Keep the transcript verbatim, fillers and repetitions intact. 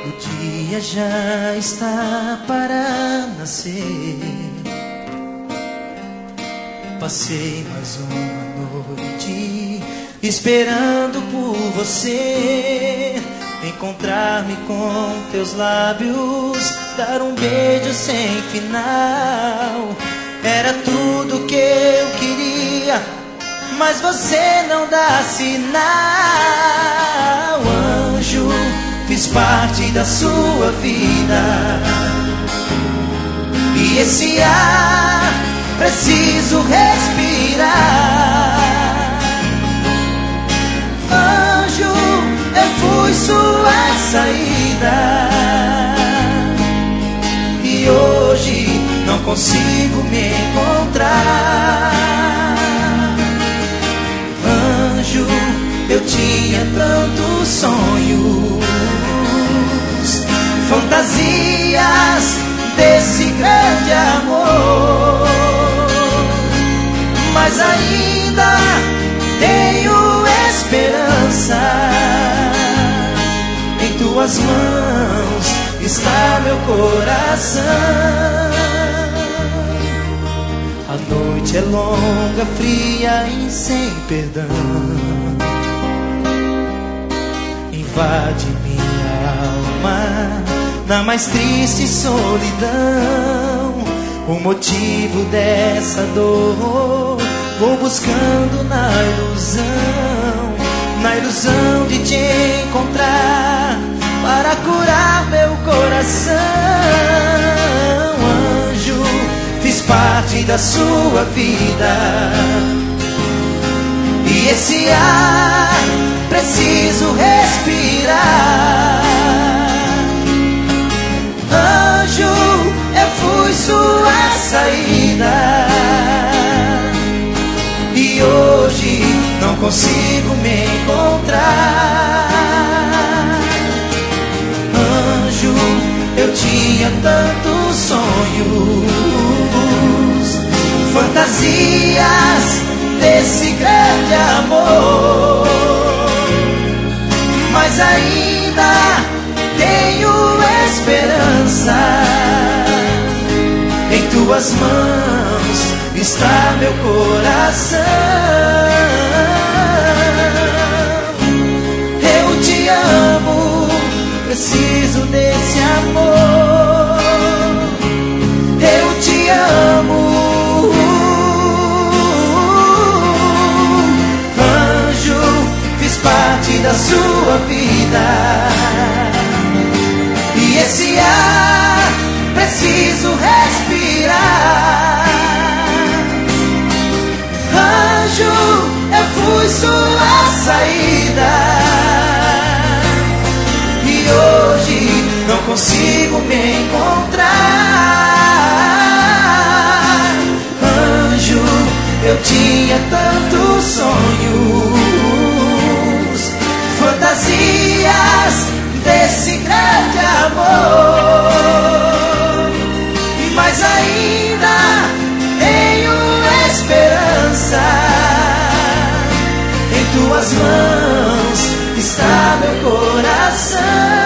O dia já está para nascer. Passei mais uma noite esperando por você, encontrar-me com teus lábios, dar um beijo sem final. Era tudo que eu queria, mas você não dá sinal. Anjo, fiz parte da sua vida, e esse ar preciso respirar. Anjo, eu fui sua saída, e hoje não consigo me encontrar. Anjo, eu tinha tantos sonhos, fantasias desse grande amor, mas ainda tenho esperança. Em tuas mãos está meu coração. A noite é longa, fria e sem perdão, invade minha alma na mais triste solidão. O motivo dessa dor vou buscando na ilusão, na ilusão de te encontrar para curar meu coração. Anjo, fiz parte da sua vida, e esse ar preciso respirar. Anjo, eu fui sua saída, e hoje não consigo me encontrar. Anjo, eu tinha tantos sonhos, fantasias desse grande amor, mas ainda tenho esperança. Em tuas mãos está meu coração. Eu te amo, preciso desse amor. Eu te amo. Anjo, fiz parte da sua vida, e esse ar preciso respirar. Anjo, eu fui sua saída, e hoje não consigo me encontrar. Anjo, eu tinha tantos sonhos, fantasias desse grande amor, mas ainda tenho esperança. Em tuas mãos está meu coração.